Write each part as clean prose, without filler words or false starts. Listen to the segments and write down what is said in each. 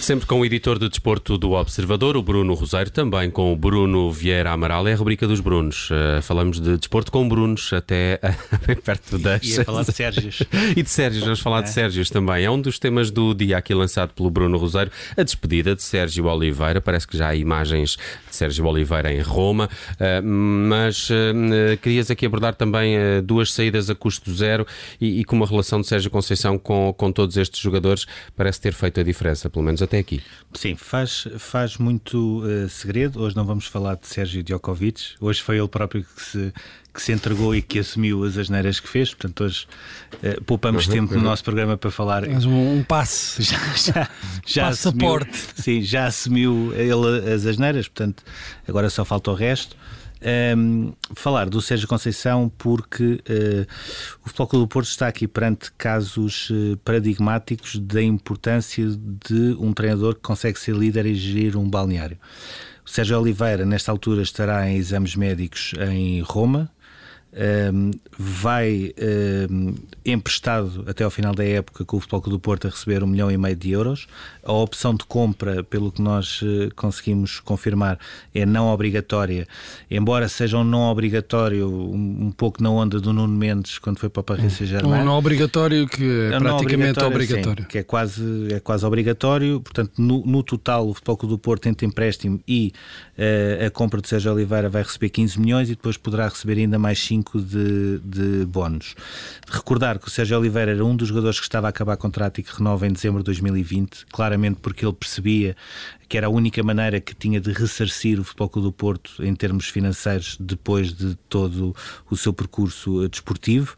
Sempre com o editor de desporto do Observador, o Bruno Roseiro, também com o Bruno Vieira Amaral. É a rubrica dos Brunos. Falamos de desporto com Brunos até perto das... E a falar de Sérgios. E de Sérgios, vamos falar de Sérgios também. É um dos temas do dia aqui lançado pelo Bruno Roseiro. A despedida de Sérgio Oliveira. Parece que já há imagens de Sérgio Oliveira em Roma. Mas querias aqui abordar também duas saídas a custo zero e com uma relação de Sérgio Conceição com todos estes jogadores parece ter feito a diferença, pelo menos até aqui. Sim, faz muito segredo. Hoje não vamos falar de Sérgio Djokovic. Hoje foi ele próprio que se entregou e que assumiu as asneiras que fez. Portanto, hoje poupamos tempo no nosso programa para falar. Mas um passe. Já passaporte. Sim, já assumiu ele as asneiras. Portanto, agora só falta o resto. Falar do Sérgio Conceição porque o Futebol Clube do Porto está aqui perante casos paradigmáticos da importância de um treinador que consegue ser líder e gerir um balneário. O Sérgio Oliveira nesta altura estará em exames médicos em Roma, vai emprestado até ao final da época com o Futebol Clube do Porto a receber 1,5 milhão de euros. A opção de compra, pelo que nós conseguimos confirmar, é não obrigatória, embora seja um não obrigatório um pouco na onda do Nuno Mendes quando foi para o Paris Saint-Germain. Um não obrigatório que é praticamente obrigatório. Sim, que é quase obrigatório. Portanto, no total o Futebol Clube do Porto entre empréstimo e a compra de Sérgio Oliveira vai receber 15 milhões e depois poderá receber ainda mais 5 de bónus. Recordar que o Sérgio Oliveira era um dos jogadores que estava a acabar contrato e que renova em dezembro de 2020, claramente porque ele percebia que era a única maneira que tinha de ressarcir o Futebol Clube do Porto em termos financeiros depois de todo o seu percurso desportivo.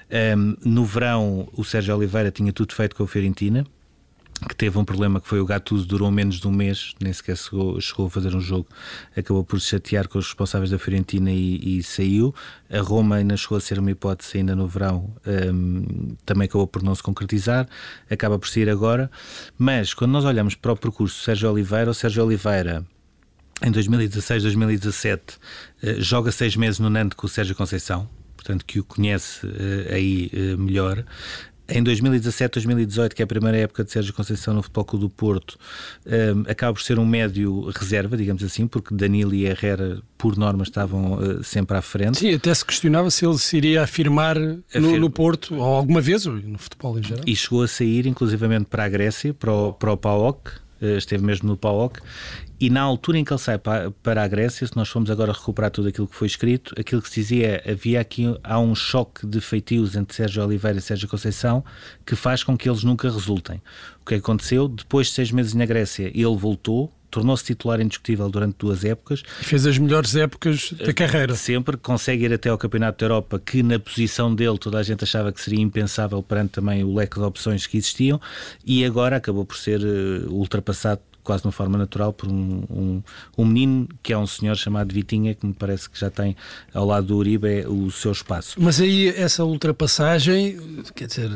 No verão o Sérgio Oliveira tinha tudo feito com a Fiorentina, que teve um problema que foi o Gattuso, durou menos de um mês, nem sequer chegou a fazer um jogo, acabou por se chatear com os responsáveis da Fiorentina e saiu. A Roma ainda chegou a ser uma hipótese ainda no verão, também acabou por não se concretizar, acaba por sair agora. Mas quando nós olhamos para o percurso do Sérgio Oliveira, o Sérgio Oliveira em 2016, 2017 joga 6 meses no Nantes com o Sérgio Conceição, portanto que o conhece aí melhor. Em 2017, 2018, que é a primeira época de Sérgio Conceição no Futebol Clube do Porto, acaba por ser um médio reserva, digamos assim, porque Danilo e Herrera, por norma, estavam sempre à frente. Sim, até se questionava se ele se iria afirmar no Porto, ou alguma vez, ou no futebol em geral. E chegou a sair, inclusivamente, para a Grécia, para o PAOK, esteve mesmo no PAOK, e na altura em que ele sai para a Grécia, se nós formos agora recuperar tudo aquilo que foi escrito, aquilo que se dizia há um choque de feitios entre Sérgio Oliveira e Sérgio Conceição que faz com que eles nunca resultem. O que aconteceu? Depois de 6 meses na Grécia, ele voltou, tornou-se titular indiscutível durante 2 épocas. E fez as melhores épocas da carreira. Sempre consegue ir até ao Campeonato da Europa, que na posição dele toda a gente achava que seria impensável perante também o leque de opções que existiam, e agora acabou por ser ultrapassado quase de uma forma natural por um menino que é um senhor chamado Vitinha, que me parece que já tem ao lado do Uribe o seu espaço. Mas aí essa ultrapassagem, quer dizer,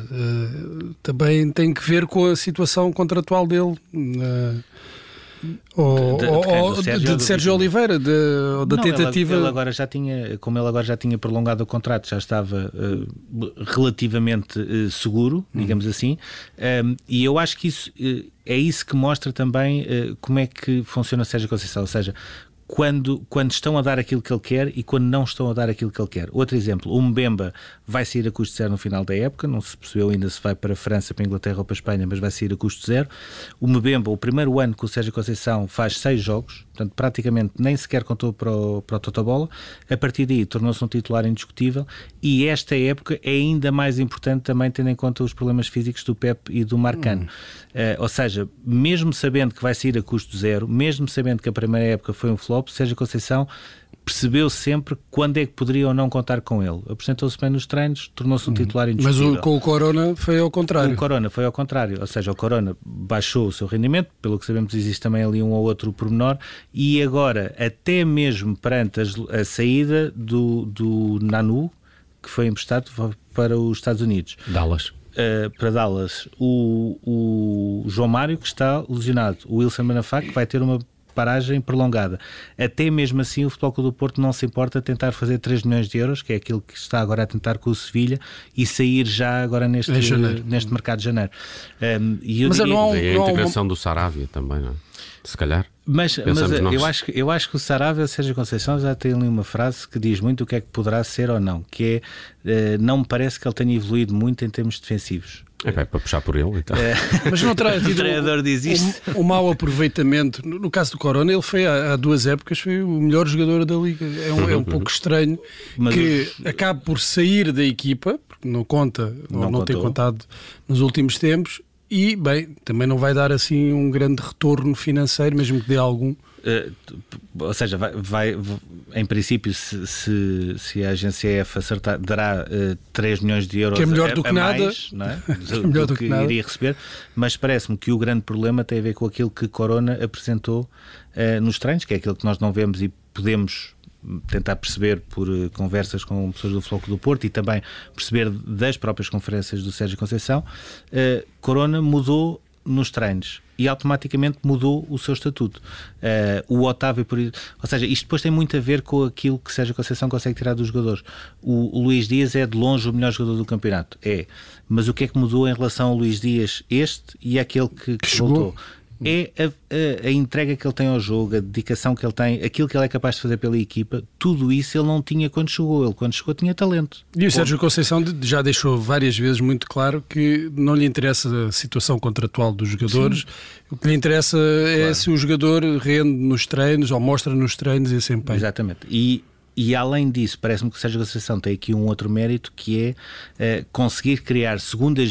também tem que ver com a situação contratual dele, de Sérgio Oliveira, da tentativa. Ele agora já tinha, como ele agora já tinha prolongado o contrato, já estava relativamente seguro, digamos assim, e eu acho que isso é isso que mostra também como é que funciona o Sérgio Conceição, ou seja, quando estão a dar aquilo que ele quer e quando não estão a dar aquilo que ele quer. Outro exemplo, o Mbemba vai sair a custo zero no final da época, não se percebeu ainda se vai para a França, para a Inglaterra ou para a Espanha, mas vai sair a custo zero. O Mbemba, o primeiro ano que o Sérgio Conceição faz 6 jogos, portanto praticamente nem sequer contou para o Totobola, a partir daí tornou-se um titular indiscutível, e esta época é ainda mais importante também tendo em conta os problemas físicos do Pep e do Marcano. Ou seja, mesmo sabendo que vai sair a custo zero, mesmo sabendo que a primeira época foi um flop, Sérgio Conceição percebeu sempre quando é que poderia ou não contar com ele. Apresentou-se bem nos treinos, tornou-se um titular indiscutível. Mas com o Corona foi ao contrário. Com o Corona foi ao contrário, ou seja, o Corona baixou o seu rendimento, pelo que sabemos existe também ali um ou outro pormenor, e agora, até mesmo perante a saída do Nanu, que foi emprestado para os Estados Unidos. Dallas. Para Dallas, o João Mário, que está lesionado, o Wilson Manafá, que vai ter uma paragem prolongada. Até mesmo assim o Futebol Clube do Porto não se importa tentar fazer 3 milhões de euros, que é aquilo que está agora a tentar com o Sevilha, e sair já agora neste mercado de janeiro. Mas não há a integração do Saravia também, não é? Se calhar. Mas eu acho que o Saravia, o Sérgio Conceição, já tem ali uma frase que diz muito o que é que poderá ser ou não, que é, não me parece que ele tenha evoluído muito em termos defensivos. É para puxar por ele, então. Mas não terá tido o treinador diz isto. Um mau aproveitamento. No caso do Corona, ele foi há 2 épocas foi o melhor jogador da Liga. É um pouco estranho que acabe por sair da equipa, porque não conta, ou não tem contado nos últimos tempos. E, bem, também não vai dar assim um grande retorno financeiro, mesmo que dê algum. Ou seja, em princípio, se a agência F acertar, dará 3 milhões de euros, que é melhor do que nada, mais, não é? melhor do que iria receber. Mas parece-me que o grande problema tem a ver com aquilo que Corona apresentou nos treinos, que é aquilo que nós não vemos e podemos tentar perceber por conversas com pessoas do Futebol Clube do Porto e também perceber das próprias conferências do Sérgio Conceição. Corona mudou nos treinos e automaticamente mudou o seu estatuto. O Otávio, ou seja, isto depois tem muito a ver com aquilo que Sérgio Conceição consegue tirar dos jogadores. O Luís Dias é de longe o melhor jogador do campeonato, mas o que é que mudou em relação ao Luís Dias e aquele que voltou? É a entrega que ele tem ao jogo, a dedicação que ele tem, aquilo que ele é capaz de fazer pela equipa. Tudo isso ele não tinha quando chegou. Ele, quando chegou, tinha talento. E o Sérgio Conceição já deixou várias vezes muito claro que não lhe interessa a situação contratual dos jogadores. Sim. O que lhe interessa é se o jogador rende nos treinos ou mostra nos treinos esse empenho. Exatamente. E além disso, parece-me que o Sérgio Conceição tem aqui um outro mérito, que é conseguir criar segundas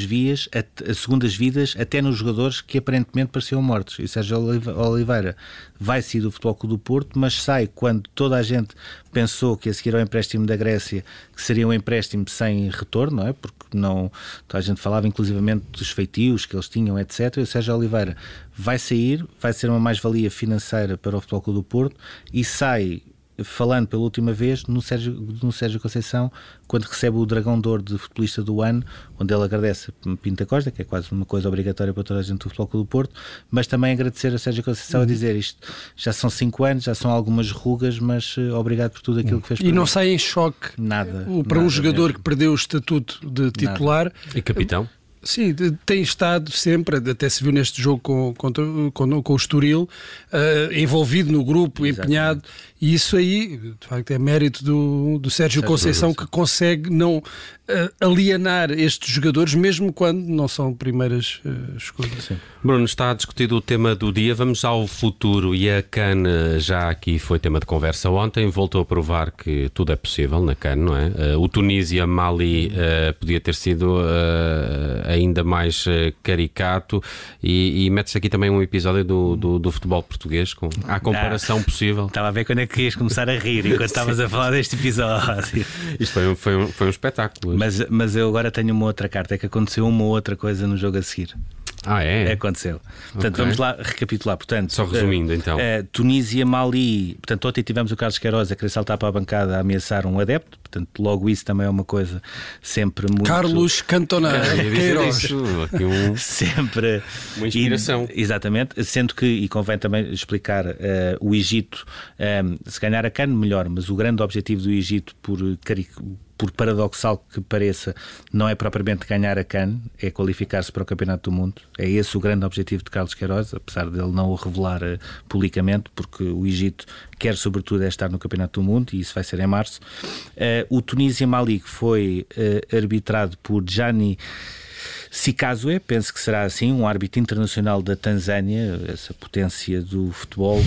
vidas até nos jogadores que aparentemente pareciam mortos. E o Sérgio Oliveira vai sair do Futebol Clube do Porto, mas sai quando toda a gente pensou que a seguir ao empréstimo da Grécia, que seria um empréstimo sem retorno, não é? Porque não, toda a gente falava inclusivamente dos feitios que eles tinham, etc. E o Sérgio Oliveira vai sair, vai ser uma mais-valia financeira para o Futebol Clube do Porto e sai, falando pela última vez no Sérgio Conceição, quando recebe o Dragão de Ouro de Futebolista do Ano, onde ele agradece a Pinto da Costa, que é quase uma coisa obrigatória para toda a gente do Futebol Clube do Porto, mas também agradecer a Sérgio Conceição a dizer isto. Já são 5 anos, já são algumas rugas, mas obrigado por tudo aquilo que fez por mim. E não sai em choque para um jogador que perdeu o estatuto de titular. Nada. E capitão? Sim, tem estado sempre, até se viu neste jogo com o Estoril, envolvido no grupo, empenhado, e isso aí, de facto, é mérito do Sérgio Conceição, que consegue não alienar estes jogadores, mesmo quando não são primeiras escolhas. Sim. Bruno, está discutido o tema do dia, vamos ao futuro, e a CAN já aqui foi tema de conversa ontem, voltou a provar que tudo é possível na CAN, não é? O Tunísia-Mali podia ter sido ainda mais caricato, e mete-se aqui também um episódio do futebol português com a comparação possível. Estava a ver quando é que ias começar a rir enquanto estavas a falar deste episódio. Isto foi um espetáculo. Mas eu agora tenho uma outra carta, é que aconteceu uma outra coisa no jogo a seguir. Aconteceu. Portanto, vamos lá recapitular. Portanto, só resumindo, então. Tunísia, Mali. Portanto, ontem tivemos o Carlos Queiroz a querer saltar para a bancada a ameaçar um adepto. Portanto, logo isso também é uma coisa sempre muito... Carlos Cantona Queiroz. Sempre... uma inspiração. Exatamente. Sendo que, e convém também explicar, o Egito, se ganhar a CAN, melhor, mas o grande objetivo do Egito, por paradoxal que pareça, não é propriamente ganhar a CAN, é qualificar-se para o Campeonato do Mundo. É esse o grande objetivo de Carlos Queiroz, apesar dele não o revelar publicamente, porque o Egito quer sobretudo estar no Campeonato do Mundo, e isso vai ser em março. O Tunísia-Mali, que foi arbitrado por Gianni Sikazwe, penso que será assim, um árbitro internacional da Tanzânia, essa potência do futebol,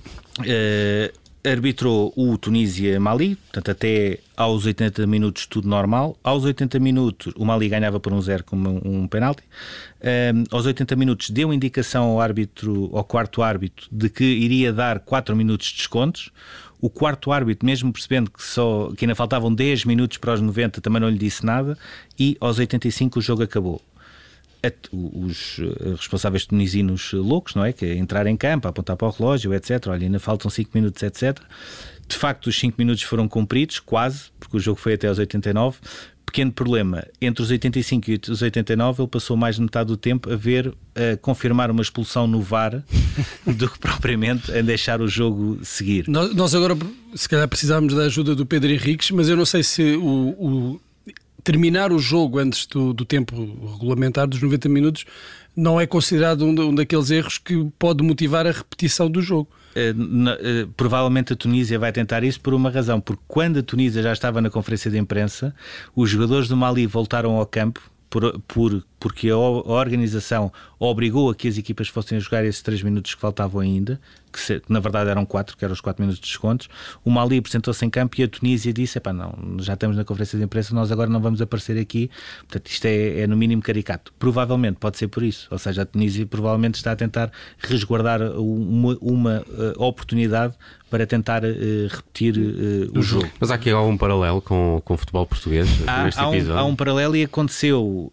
arbitrou o Tunísia-Mali, portanto até aos 80 minutos tudo normal. Aos 80 minutos o Mali ganhava por 1-0 com um penalti. Aos 80 minutos deu indicação ao quarto árbitro de que iria dar 4 minutos de descontos. O quarto árbitro, mesmo percebendo que ainda faltavam 10 minutos para os 90, também não lhe disse nada, e aos 85 o jogo acabou. Os responsáveis tunisinos loucos, não é? Que é entrar em campo, apontar para o relógio, etc. Olha, ainda faltam 5 minutos, etc. De facto, os 5 minutos foram cumpridos, quase, porque o jogo foi até aos 89. Pequeno problema, entre os 85 e os 89 ele passou mais de metade do tempo a confirmar uma expulsão no VAR do que propriamente a deixar o jogo seguir. Nós agora se calhar precisávamos da ajuda do Pedro Henriques, mas eu não sei se terminar o jogo antes do tempo regulamentar dos 90 minutos não é considerado um daqueles erros que pode motivar a repetição do jogo. Provavelmente a Tunísia vai tentar isso por uma razão, porque quando a Tunísia já estava na conferência de imprensa, os jogadores do Mali voltaram ao campo porque a organização obrigou a que as equipas fossem a jogar esses 3 minutos que faltavam ainda, que na verdade eram 4, que eram os 4 minutos de descontos. O Mali apresentou-se em campo e a Tunísia disse: não, já estamos na conferência de imprensa, nós agora não vamos aparecer aqui. Portanto, isto é no mínimo caricato. Provavelmente pode ser por isso, ou seja, a Tunísia provavelmente está a tentar resguardar uma oportunidade para tentar repetir o jogo. Mas há aqui algum paralelo com o futebol português? Há um paralelo e aconteceu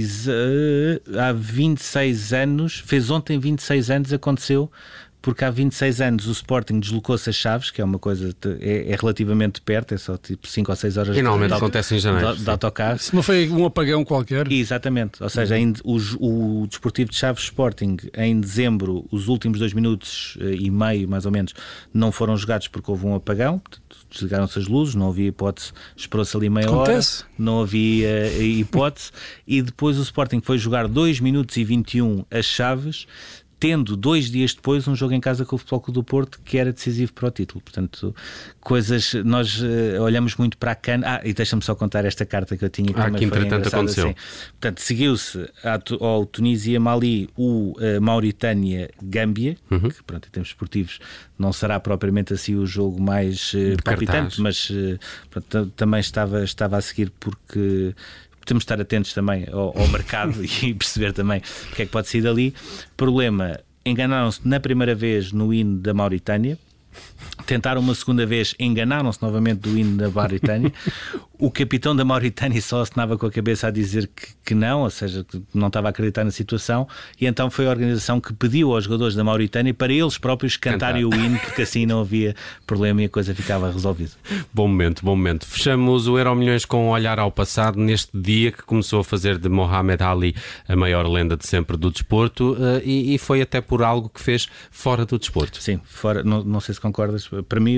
há 26 anos, fez ontem 26 anos, aconteceu, porque há 26 anos o Sporting deslocou-se a Chaves, que é uma coisa, é relativamente perto, é só tipo 5 ou 6 horas e normalmente acontece em janeiro de autocarro. Se não foi um apagão qualquer. Exatamente, ou seja, o Desportivo de Chaves Sporting em dezembro, os últimos 2 minutos e meio mais ou menos não foram jogados porque houve um apagão, desligaram-se as luzes, não havia hipótese, esperou-se ali meia hora, não havia hipótese, e depois o Sporting foi jogar 2 minutos e 21 a Chaves, tendo 2 dias depois um jogo em casa com o Futebol Clube do Porto que era decisivo para o título. Portanto, coisas, nós olhamos muito para a CAN. E deixa-me só contar esta carta que eu tinha, que entretanto aconteceu. Assim. Portanto, seguiu-se ao Tunísia-Mali o Mauritânia-Gâmbia, que pronto, em termos esportivos não será propriamente assim o jogo mais palpitante, mas pronto, também estava a seguir porque temos de estar atentos também ao mercado e perceber também o que é que pode sair dali. Problema, enganaram-se na primeira vez no hino da Mauritânia, tentaram uma segunda vez, enganaram-se novamente do hino da Mauritânia. O capitão da Mauritânia só assinava com a cabeça a dizer que não, ou seja, que não estava a acreditar na situação, e então foi a organização que pediu aos jogadores da Mauritânia para eles próprios cantarem o hino, porque assim não havia problema e a coisa ficava resolvida. Bom momento. Fechamos o Euromilhões com um olhar ao passado, neste dia que começou a fazer de Mohamed Ali a maior lenda de sempre do desporto, e foi até por algo que fez fora do desporto. Sim, fora, não sei se concordas, para mim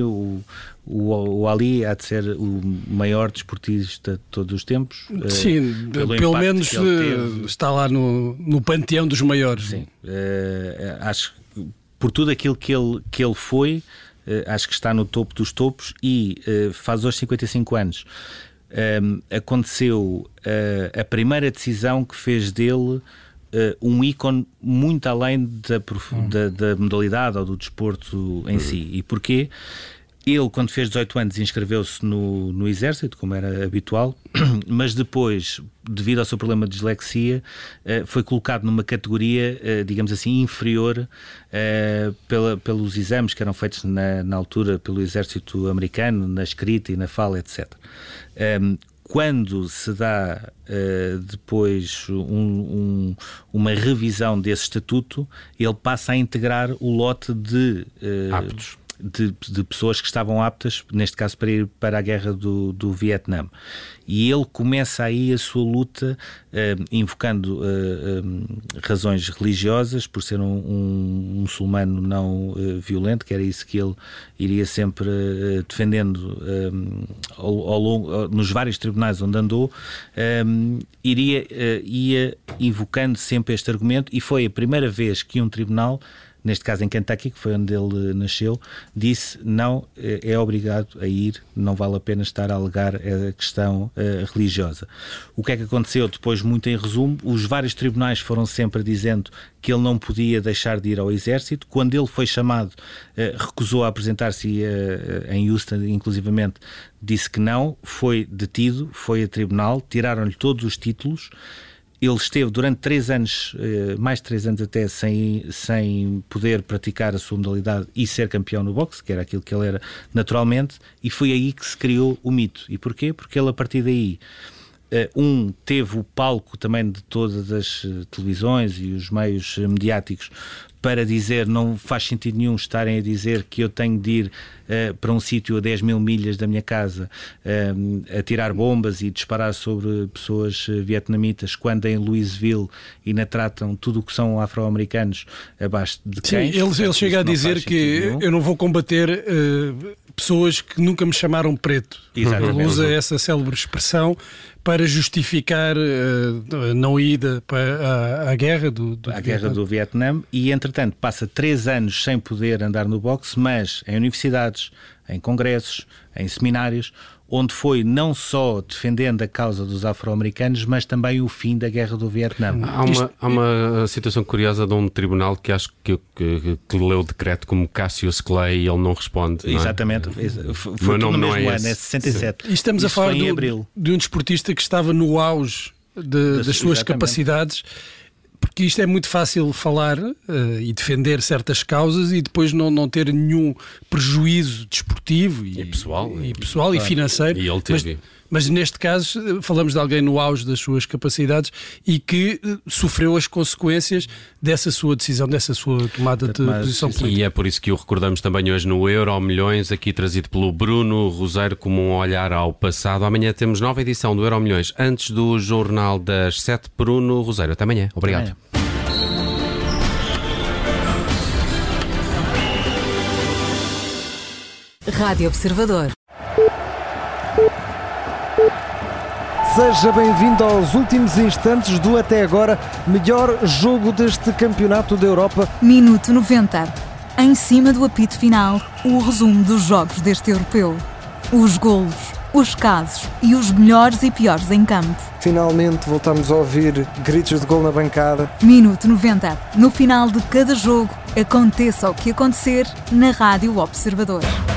o Ali há de ser o maior desportista de todos os tempos. Sim, pelo menos está lá no panteão dos maiores. Sim, acho que por tudo aquilo que ele foi, acho que está no topo dos topos e faz hoje 55 anos. Aconteceu a primeira decisão que fez dele um ícone muito além da modalidade ou do desporto em si. E porquê? Ele, quando fez 18 anos, inscreveu-se no Exército, como era habitual, mas depois, devido ao seu problema de dislexia, foi colocado numa categoria, digamos assim, inferior pelos exames que eram feitos na altura pelo Exército americano, na escrita e na fala, etc. Quando se dá depois uma revisão desse estatuto, ele passa a integrar o lote de aptos. De pessoas que estavam aptas, neste caso, para ir para a guerra do Vietnã. E ele começa aí a sua luta, invocando razões religiosas, por ser um muçulmano não violento, que era isso que ele iria sempre defendendo ao longo, nos vários tribunais onde andou, ia invocando sempre este argumento, e foi a primeira vez que um tribunal, neste caso em Kentucky, que foi onde ele nasceu, disse: não, é obrigado a ir, não vale a pena estar a alegar a questão religiosa. O que é que aconteceu depois, muito em resumo? Os vários tribunais foram sempre dizendo que ele não podia deixar de ir ao Exército. Quando ele foi chamado, recusou a apresentar-se em Houston, inclusivamente, disse que não, foi detido, foi a tribunal, tiraram-lhe todos os títulos. Ele esteve durante 3 anos, mais de 3 anos até, sem poder praticar a sua modalidade e ser campeão no boxe, que era aquilo que ele era naturalmente, e foi aí que se criou o mito. E porquê? Porque ele, a partir daí, teve o palco também de todas as televisões e os meios mediáticos para dizer, não faz sentido nenhum estarem a dizer que eu tenho de ir para um sítio a 10 mil milhas da minha casa a tirar bombas e disparar sobre pessoas vietnamitas, quando em Louisville ainda tratam tudo o que são afro-americanos abaixo de cães. Sim, ele chega a dizer que eu não vou combater pessoas que nunca me chamaram preto. Exatamente. Ele usa essa célebre expressão para justificar a não ida para a guerra do Vietnã, e entretanto passa 3 anos sem poder andar no boxe, mas em universidades, em congressos, em seminários, onde foi não só defendendo a causa dos afro-americanos, mas também o fim da guerra do Vietnã. Há uma situação curiosa de um tribunal que acho que leu o decreto como Cassius Clay e ele não responde. Exatamente. Não é? Foi no mesmo ano, é 67. E estamos a falar de um desportista que estava no auge das suas capacidades, porque isto é muito fácil falar e defender certas causas e depois não ter nenhum prejuízo desportivo e pessoal e financeiro. E ele teve. Mas neste caso falamos de alguém no auge das suas capacidades e que sofreu as consequências dessa sua decisão, dessa sua tomada de posição política. E é por isso que o recordamos também hoje no Euro Milhões, aqui trazido pelo Bruno Rosário como um olhar ao passado. Amanhã temos nova edição do Euro Milhões, antes do Jornal das 7. Bruno Rosário, até amanhã. Obrigado. Rádio Observador. Seja bem-vindo aos últimos instantes do até agora melhor jogo deste Campeonato da Europa. Minuto 90. Em cima do apito final, o resumo dos jogos deste europeu. Os golos, os casos e os melhores e piores em campo. Finalmente voltamos a ouvir gritos de gol na bancada. Minuto 90. No final de cada jogo, aconteça o que acontecer, na Rádio Observador.